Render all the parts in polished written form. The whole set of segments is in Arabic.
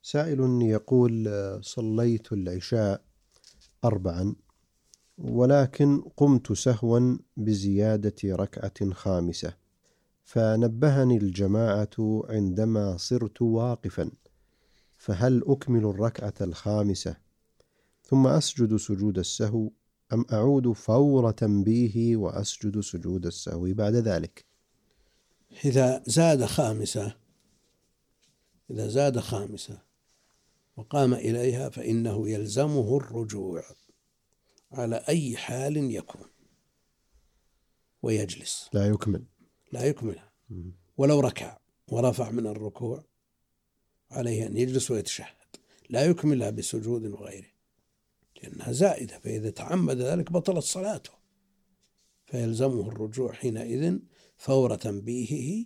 سائل يقول: صليت العشاء 4 ولكن قمت سهوا بزيادة ركعة خامسة، فنبهني الجماعة عندما صرت واقفا، فهل أكمل الركعة الخامسة ثم أسجد سجود السهو، أم أعود فور تنبيهي وأسجد سجود السهو بعد ذلك؟ إذا زاد خامسة وقام إليها فإنه يلزمه الرجوع على أي حال يكون ويجلس، لا يكملها. ولو ركع ورفع من الركوع عليه أن يجلس ويتشهد، لا يكملها بسجود وغيره لأنها زائدة، فإذا تعمد ذلك بطلت صلاته، فيلزمه الرجوع حينئذ فور تنبيهه،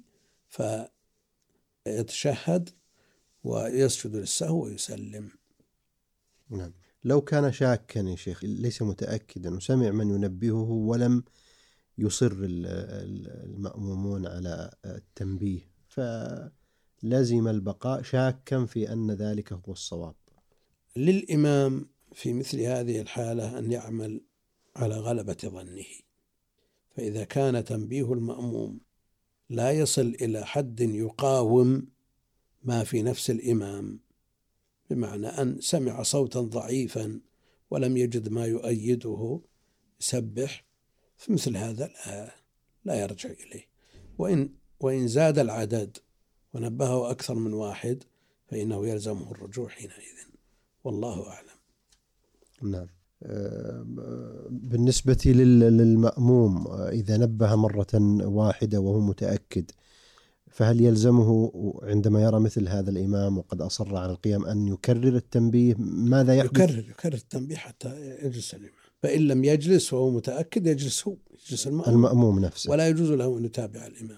فيتشهد ويسجد للسهو ويسلم. نعم. لو كان شاكا يا شيخ، ليس متأكدا، وسمع من ينبهه ولم يصر المأمومون على التنبيه، فلازم البقاء شاكا في أن ذلك هو الصواب. للإمام في مثل هذه الحالة أن يعمل على غلبة ظنه، فإذا كان تنبيه المأموم لا يصل إلى حد يقاوم ما في نفس الإمام، بمعنى أن سمع صوتا ضعيفا ولم يجد ما يؤيده يسبح، فمثل هذا لا يرجع إليه. وإن زاد العدد ونبهه أكثر من واحد فإنه يلزمه الرجوع حينئذ، والله أعلم. نعم. بالنسبة للمأموم، إذا نبه مرة واحدة وهو متأكد، فهل يلزمه عندما يرى مثل هذا الإمام وقد أصر على القيام أن يكرر التنبيه؟ ماذا يحدث؟ يكرر التنبيه حتى يجلس الإمام، فإن لم يجلس وهو متأكد يجلس المأموم نفسه، ولا يجوز له أن يتابع الإمام،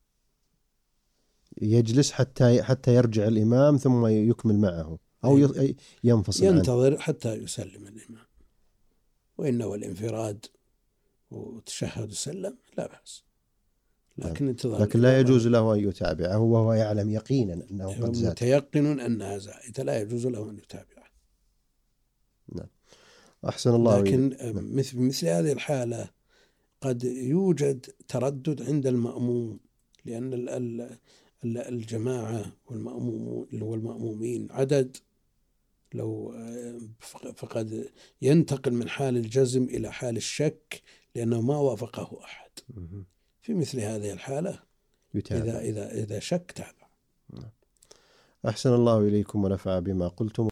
يجلس حتى يرجع الإمام ثم يكمل معه، أو ينفصل ينتظر عنه حتى يسلم الإمام. وإنه الانفراد وتشهد وسلم لا بأس، لكن لا يجوز له أن يتابعه وهو يعلم يقينا أنه قد زاد، متيقن أنها زائدة، لا يجوز له أن يتابعه. نعم. أحسن الله. لكن مثل هذه الحالة قد يوجد تردد عند المأموم، لأن الجماعة والمأمومين عدد، فقد ينتقل من حال الجزم إلى حال الشك لأنه ما وافقه أحد. في مثل هذه الحالة إذا شك تابع. أحسن الله إليكم ونفع بما قلتم.